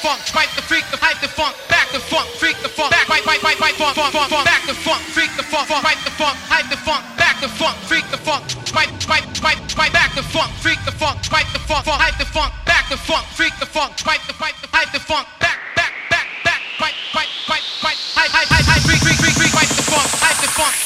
funk, fight the freak, the hype the funk, back the funk, freak the funk, back, funk, back the funk, freak the funk, fight the funk, hype the funk, back the funk, freak the funk, fight, back the funk, freak the funk, fight the funk, hype the funk, back the funk, freak the funk, fight the hype the funk, back, fight, hype, freak, fight the funk, hype the funk.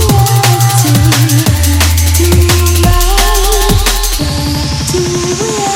We